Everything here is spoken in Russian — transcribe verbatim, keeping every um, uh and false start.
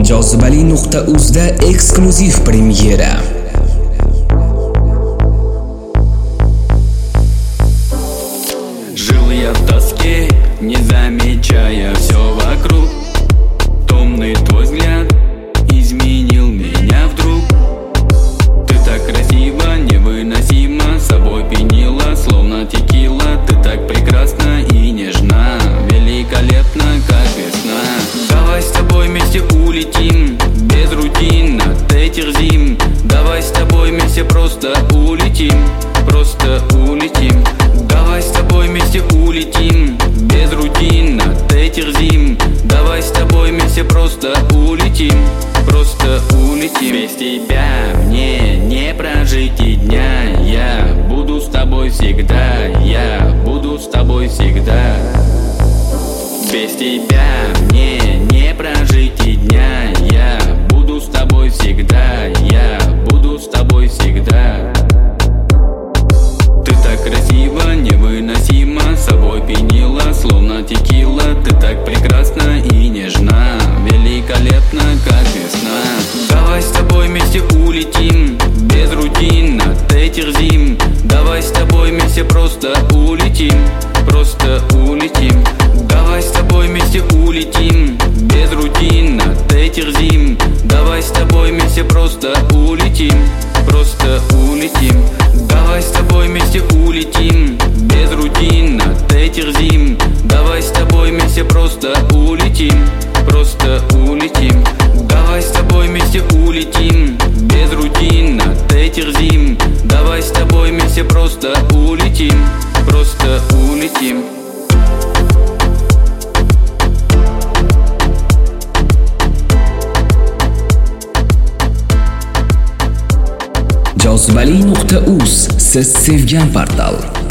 jozibali nuqta uz da eksklyuziv premyera. Жил я в тоске, не замечая все вокруг. Томный твой взгляд изменил меня вдруг. Ты так красиво, невыносимо, собой пьянила, словно текила. Ты так прекрасна и нежна, великолепна, как весна. Давай с тобой вместе улетим, без рутин от этих зим. Давай с тобой вместе просто улетим, просто улетим. Давай с тобой вместе улетим, без рутин от этих зим. Давай с тобой вместе просто улетим, просто улетим. Без тебя мне не прожить и дня. Я буду с тобой всегда, я буду с тобой всегда. Без тебя мне не прожить и дня. Я буду с тобой всегда, я буду с тобой всегда. Ты так красиво, невыносимо, собой пьянила, словно текила. Ты так прекрасна и нежна, великолепна, как весна. Давай с тобой вместе улетим, без рутин от этих зим. Давай с тобой вместе просто улетим, просто улетим. Давай с тобой вместе улетим, без рутин от этих зим. Давай с тобой вместе просто улетим, просто улетим. Давай с тобой вместе улетим, без рутин от этих зим. Давай с тобой вместе просто улетим, просто улетим. Давай с тобой вместе улетим, без рутин от этих зим. Давай с тобой вместе просто улетим, просто улетим. jozibali nuqta uz siz sevgan portal.